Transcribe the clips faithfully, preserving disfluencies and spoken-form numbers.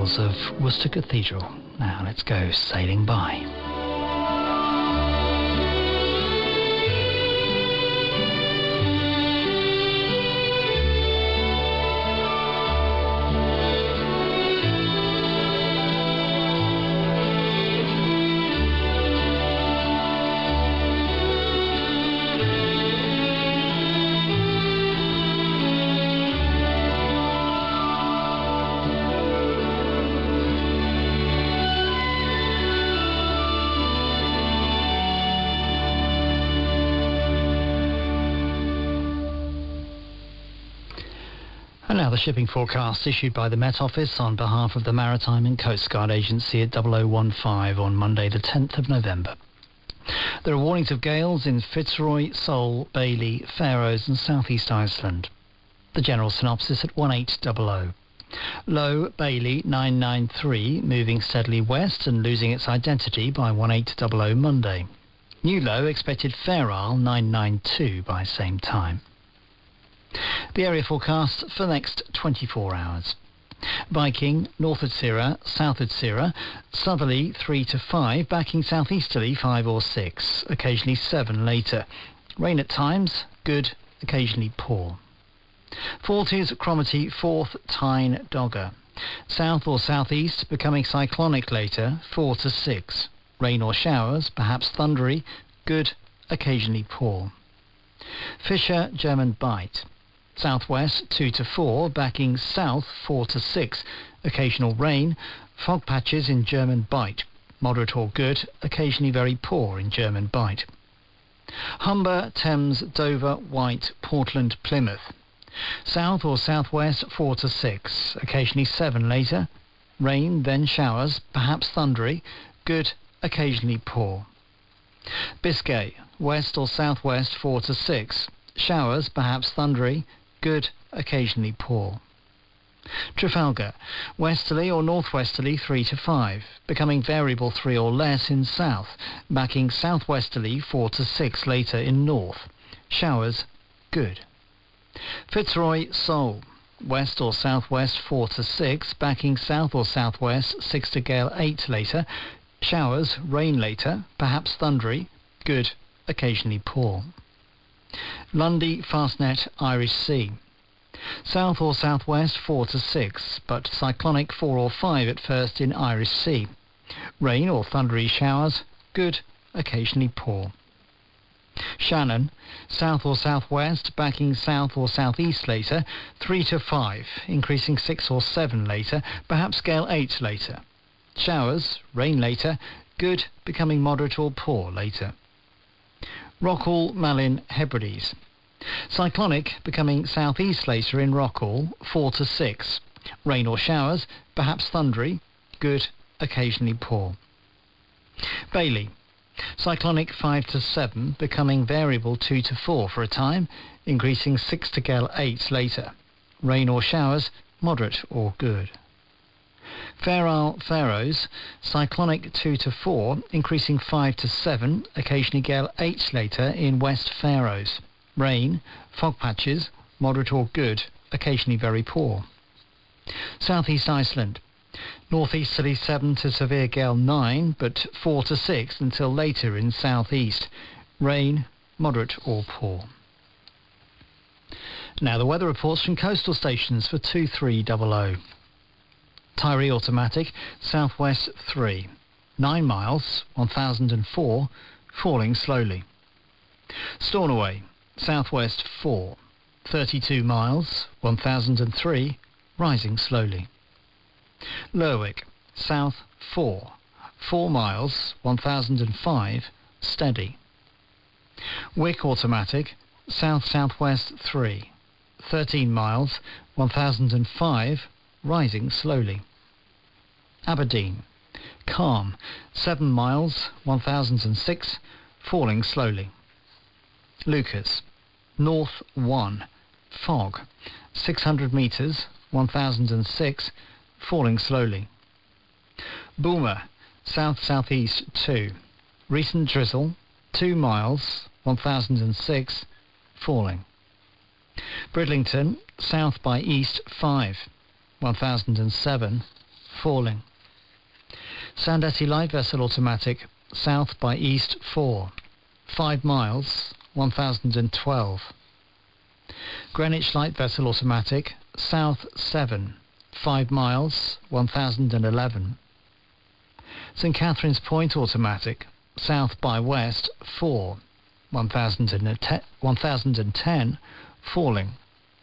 bells of Worcester Cathedral. Now let's go sailing by. And now the shipping forecast issued by the Met Office on behalf of the Maritime and Coast Guard Agency at double oh one five on Monday the tenth of November. There are warnings of gales in Fitzroy, Seoul, Bailey, Faroes and South East Iceland. The general synopsis at one eight hundred. Low Bailey nine nine three, moving steadily west and losing its identity by one eight hundred Monday. New low expected Fair Isle nine nine two by same time. The area forecast for the next twenty-four hours. Viking, north Utsira, south Utsira, southerly three to five, backing southeasterly five or six, occasionally seven later. Rain at times, good, occasionally poor. Forties, Cromarty, fourth, Tyne, Dogger. South or southeast, becoming cyclonic later, four to six. Rain or showers, perhaps thundery, good, occasionally poor. Fisher, German Bight. Southwest two to four, backing south four to six. Occasional rain, fog patches in German Bight. Moderate or good, occasionally very poor in German Bight. Humber, Thames, Dover, White, Portland, Plymouth. South or southwest four to six. Occasionally seven later. Rain, then showers, perhaps thundery. Good, occasionally poor. Biscay, west or southwest four to six. Showers, perhaps thundery. Good, occasionally poor. Trafalgar, westerly or northwesterly three to five, becoming variable three or less in south, backing southwesterly four to six later in north. Showers, good. Fitzroy, Seoul, west or southwest four to six, backing south or southwest six to gale eight later. Showers, rain later, perhaps thundery, good, occasionally poor. Lundy, Fastnet, Irish Sea. South or southwest four to six, but cyclonic four or five at first in Irish Sea. Rain or thundery showers, good, occasionally poor. Shannon, south or southwest, backing south or southeast later, three to five, increasing six or seven later, perhaps gale eight later. Showers, rain later, good, becoming moderate or poor later. Rockall, Malin, Hebrides. Cyclonic, becoming southeast later in Rockall, four to six. Rain or showers, perhaps thundery, good, occasionally poor. Bailey. Cyclonic five to seven, becoming variable two to four for a time, increasing six to gale eight later. Rain or showers, moderate or good. Fair Isle, Faroes, cyclonic two to four, increasing five to seven, occasionally gale eight later in West Faroes. Rain, fog patches, moderate or good, occasionally very poor. Southeast Iceland, northeasterly seven to severe gale nine, but four to six until later in southeast. Rain, moderate or poor. Now the weather reports from coastal stations for two three hundred. Tyree Automatic, southwest three, nine miles, one thousand four, falling slowly. Stornoway, southwest four, thirty-two miles, one thousand three, rising slowly. Lerwick, south four, four miles, one thousand five, steady. Wick Automatic, south-southwest three, thirteen miles, one thousand five, rising slowly. Aberdeen, calm, seven miles, one thousand six, falling slowly. Lucas, north one, fog, six hundred metres, one thousand six, falling slowly. Boomer, south-southeast two, recent drizzle, two miles, one thousand six, falling. Bridlington, south by east five, one thousand seven, falling. Sandetty light vessel automatic, south by east four, five miles, one thousand twelve. Greenwich light vessel automatic, south seven, five miles, one thousand eleven. St Catherine's Point automatic, south by west four, one thousand ten, falling.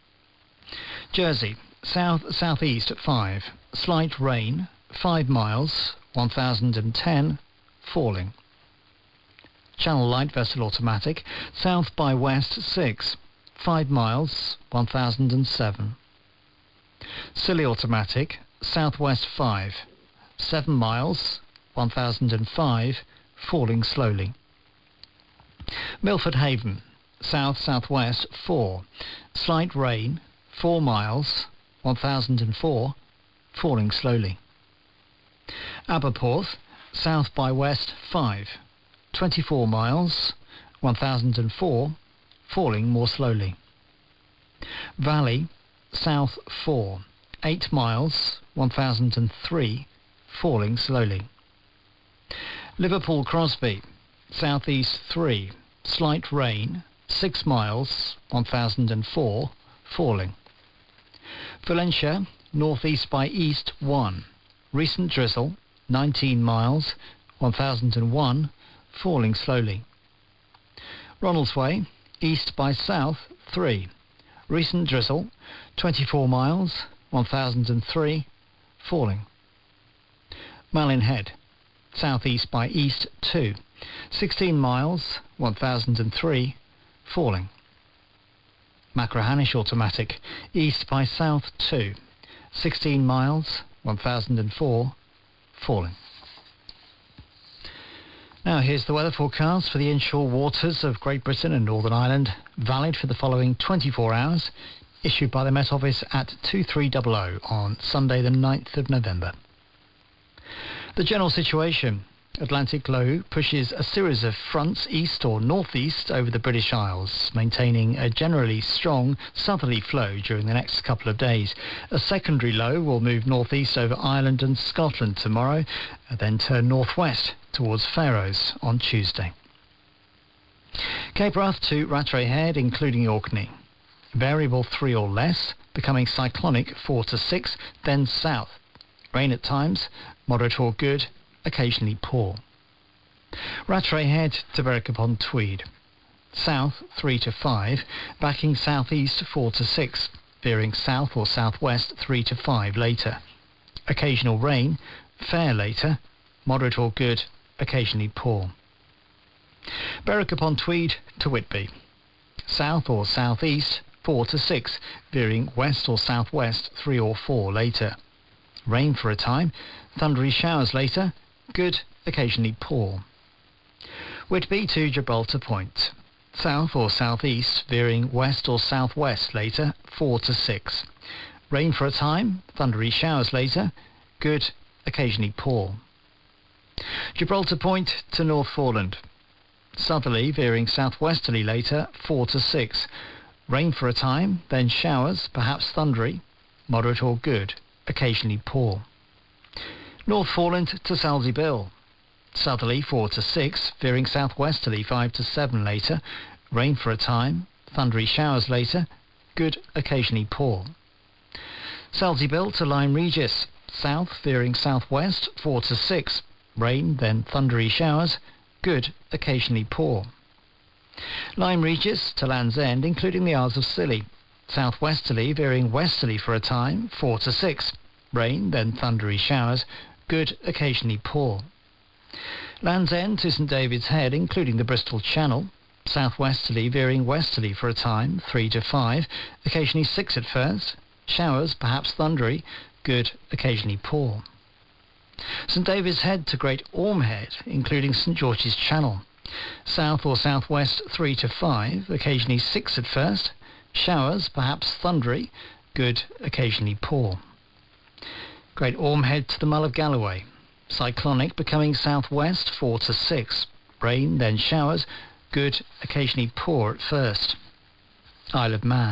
Jersey, south southeast at five, slight rain, five miles, one thousand ten, falling. Channel light vessel automatic, south by west six, five miles, one thousand seven. Scilly automatic, southwest five, seven miles, one thousand five, falling slowly. Milford Haven, south southwest four, slight rain, four miles, one thousand four, falling slowly. Aberporth, south by west five, twenty-four miles, one thousand four, falling more slowly. Valley, south four, eight miles, one thousand three, falling slowly. Liverpool Crosby, southeast three, slight rain, six miles, one thousand four, falling. Valencia, northeast by east one, recent drizzle, nineteen miles, one thousand one, falling slowly. Ronaldsway, east by south three, recent drizzle, twenty-four miles, one thousand three, falling. Malin Head, southeast by east two, sixteen miles, one thousand three, falling. Machrihanish automatic, east by south two, sixteen miles, one thousand four, falling. Now here's the weather forecast for the inshore waters of Great Britain and Northern Ireland, valid for the following twenty-four hours, issued by the Met Office at two three hundred on Sunday the ninth of November. The general situation: Atlantic low pushes a series of fronts east or northeast over the British Isles, maintaining a generally strong southerly flow during the next couple of days. A secondary low will move northeast over Ireland and Scotland tomorrow, and then turn northwest towards Faroes on Tuesday. Cape Wrath to Rattray Head, including Orkney. Variable three or less, becoming cyclonic four to six, then south. Rain at times, moderate or good, occasionally poor. Rattray Head to Berwick upon Tweed. South three to five, backing southeast four to six, veering south or southwest three to five later. Occasional rain, fair later, moderate or good, occasionally poor. Berwick upon Tweed to Whitby. South or southeast four to six, veering west or southwest three or four later. Rain for a time, thundery showers later, good, occasionally poor. Whitby to Gibraltar Point. South or southeast, veering west or southwest later, four to six. Rain for a time, thundery showers later, good, occasionally poor. Gibraltar Point to North Foreland. Southerly, veering southwesterly later, four to six. Rain for a time, then showers, perhaps thundery, moderate or good, occasionally poor. North Foreland to Salisbury Bill. Southerly four to six, veering southwesterly five to seven later. Rain for a time, thundery showers later, good, occasionally poor. Salisbury Bill to Lyme Regis. South, veering southwest four to six. Rain, then thundery showers, good, occasionally poor. Lyme Regis to Land's End, including the Isles of Scilly. Southwesterly, veering westerly for a time, four to six. Rain, then thundery showers, good, occasionally poor. Land's End to St David's Head, including the Bristol Channel. Southwesterly, veering westerly for a time, three to five. Occasionally six at first. Showers, perhaps thundery, good, occasionally poor. St David's Head to Great Orme Head, including St George's Channel. South or southwest three to five, occasionally six at first. Showers, perhaps thundery, good, occasionally poor. Great Orme Head to the Mull of Galloway. Cyclonic, becoming southwest four to six. Rain, then showers, good, occasionally poor at first. Isle of Man.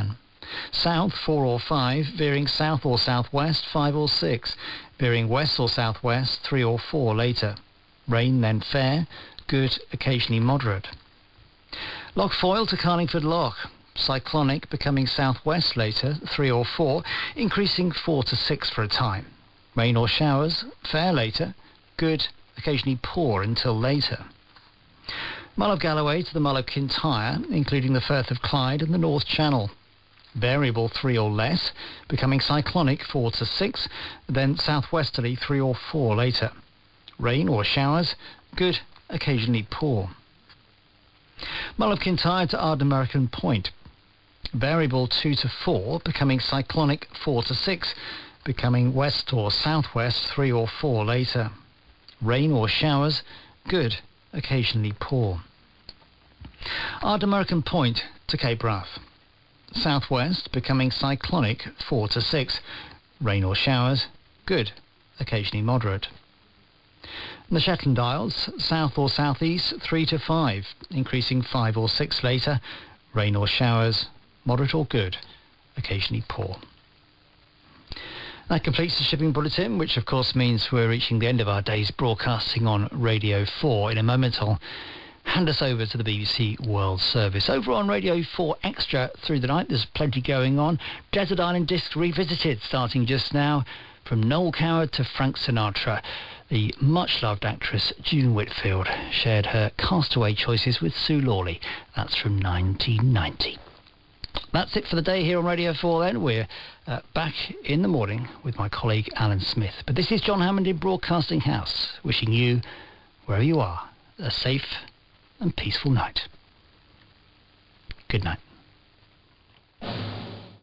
South four or five, veering south or southwest five or six, veering west or southwest three or four later. Rain then fair, good, occasionally moderate. Loch Foyle to Carlingford Loch. Cyclonic, becoming southwest later, three or four, increasing four to six for a time. Rain or showers, fair later, good, occasionally poor until later. Mull of Galloway to the Mull of Kintyre, including the Firth of Clyde and the North Channel. Variable three or less, becoming cyclonic four to six, then southwesterly three or four later. Rain or showers, good, occasionally poor. Mull of Kintyre to Ardnamurchan Point. Variable two to four, becoming cyclonic four to six, becoming west or southwest three or four later. Rain or showers, good, occasionally poor. Ardnamurchan Point to Cape Wrath. Southwest, becoming cyclonic four to six, rain or showers, good, occasionally moderate. The Shetland Isles, south or southeast three to five, increasing five or six later, rain or showers, moderate or good, occasionally poor. That completes the shipping bulletin, which of course means we're reaching the end of our day's broadcasting on Radio four. In a moment I'll hand us over to the B B C World Service. Over on Radio four Extra through the night, there's plenty going on. Desert Island Disc Revisited, starting just now, from Noel Coward to Frank Sinatra. The much-loved actress June Whitfield shared her Castaway choices with Sue Lawley. That's from nineteen ninety. That's it for the day here on Radio four then. We're uh, back in the morning with my colleague Alan Smith. But this is John Hammond in Broadcasting House, wishing you, wherever you are, a safe and peaceful night. Good night.